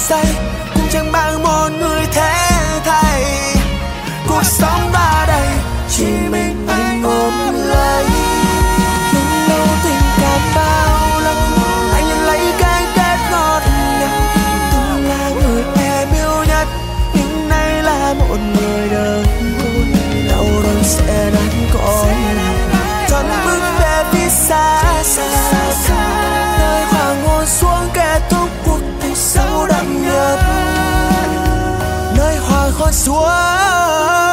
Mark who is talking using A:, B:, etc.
A: say cũng chẳng bằng một người thế thầy. Cuộc sống ta đây chỉ mình anh ôm lấy. Đừng lâu tình cảm bao lâu anh nhận lấy cái kết ngọt ngào. Từng là người em yêu nhất nhưng nay là một người đơn côi. Đau đớn sẽ đáng coi dần bước về phía xa xa, nơi hoàng hôn xuống kết thúc cuộc tình sâu đậm nhất, nơi hoàng hôn xuống